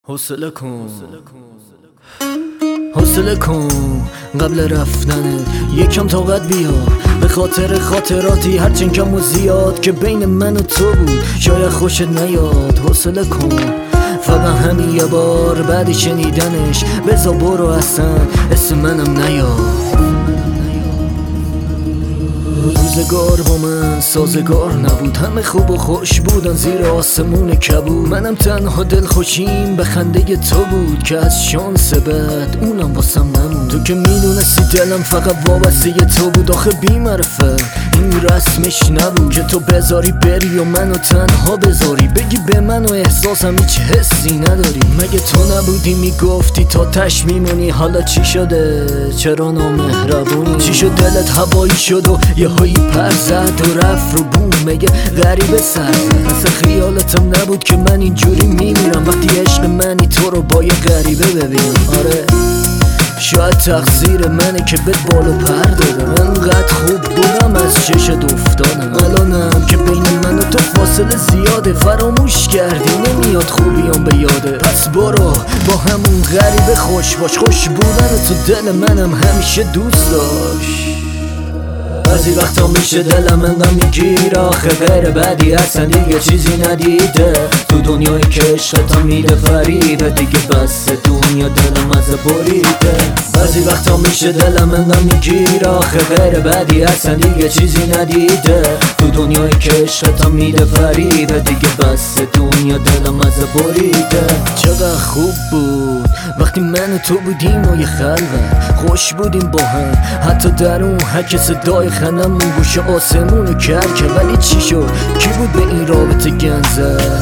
حوصله کن قبل رفتنت یکم طاقت بیار، به خاطر خاطراتی هرچند کم و زیاد که بین من و تو بود شاید خوشت نیاد. حوصله کن فقط همین یه بار، بعد شنیدنش بذار برو، اصلا اسم منم نیاد. روزگار با من سازگار نبود، همه خوب و خوش بودن زیر آسمون کبود. منم تنها دل خوشیم به خنده تو بود که از شانس بد اونم واسم نمود. تو که میدونستی دلم فقط وابسته تو بود، آخه بی معرفت این رسمش نبود که تو بذاری بری و منو تنها بذاری، بگی به من و احساسم هیچ حسی نداری. مگه تو نبودی میگفتی تا تش میمونی؟ حالا چی شده؟ چرا نامهربونی؟ چی شد دلت هوایی شد و یهویی پر زد و رفت رو بوم؟ مگه غریبه سر اصلا خیالتم نبود که من اینجوری میمیرم وقتی عشق منی تو رو با یه غریبه ببینم. آره شاید تقصیر منه که بهت بالو پر دادم، انقدر خوب بودم از چشت افتادم. الانم که بین من و تو فاصله زیاده، فراموش کردی نمیاد خوبیام به یاده. پس برو با همون غریبه خوش باش، خوش بودن تو دل منم همیشه دوست داشت. بعضی وقتا میشه دلم انقدر میگیره، آخه غیر بعدی اصلا دیگه چیزی ندیده تو دنیایی که عشقتا میده فریبه، دیگه بس دنیا دلم از بریده. بعضی وقتا میشه دلم انقدر میگیره، آخه غیر بعدی اصلا دیگه چیزی ندیده تو دنیایی که عشقتا میده فریبه، دیگه بس دنیا دلم از بریده. چقدر خوب بود وقتی من و تو بودیم و یه خلوت، خوش بودیم با هم حتی در اون حک صدای خندمون گوش آسمون کرکه. ولی چی شد؟ کی بود به این رابطه گند زد؟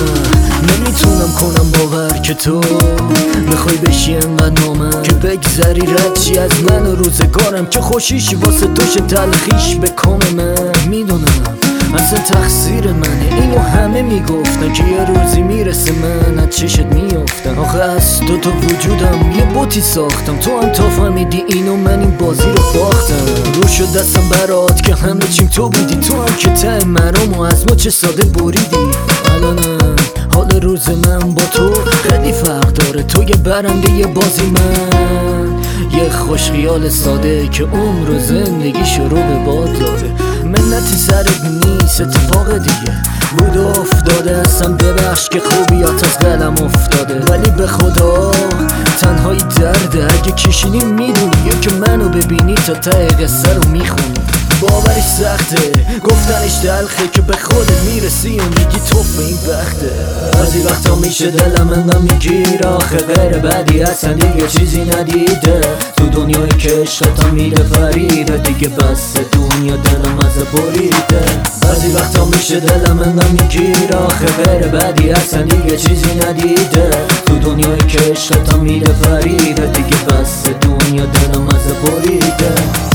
نمیتونم کنم باور که تو میخوای بشی انقدر نامم که بگذری ردشی از من و روزگارم که خوشیش واسه توش تلخیش به کام من. میدونم اصلا تقصیر منه، اینو همه میگفتن که یه روزی میرسه من از چشت میافتم. آخه از تو وجودم یه بوتی ساختم، تو هم تا فهمیدی اینو من این بازی رو باختم. رو شد دستم برات که همه چیم تو بودی، تو هم که ته مرام و از ما چه ساده بریدی. الانم حال روز من با تو خیلی فرق داره، تو یه برنده یه بازی، من یه خوش خیال ساده که عمر و زندگی شروع به باد داره. منتی سرت نیست اتفاق دیگه بود و افتاده، اصلا ببخش که خوبیات از قلم افتاده. ولی به خدا تنهایی درده، اگه کشیدی میدونی که منو ببینی تا ته قصه رو میخونی. باورش سخته گفتنش تلخه که به خودت میرسی و میگی توف این بخته. بعضی وقتا میشه دلم انقدر میگیره، آخه غیر بعدی اصلا دیگه چیزی ندیده تو دنیایی که عشقتا میده فریبه، دیگه بس دنیا دلم از بریده. بعضی وقتا میشه دلم انقدر میگیره، آخه غیر بعدی اصلا دیگه چیزی ندیده تو دنیایی که عشقتا میده فریبه، دیگه بس دنیا دلم از بریده.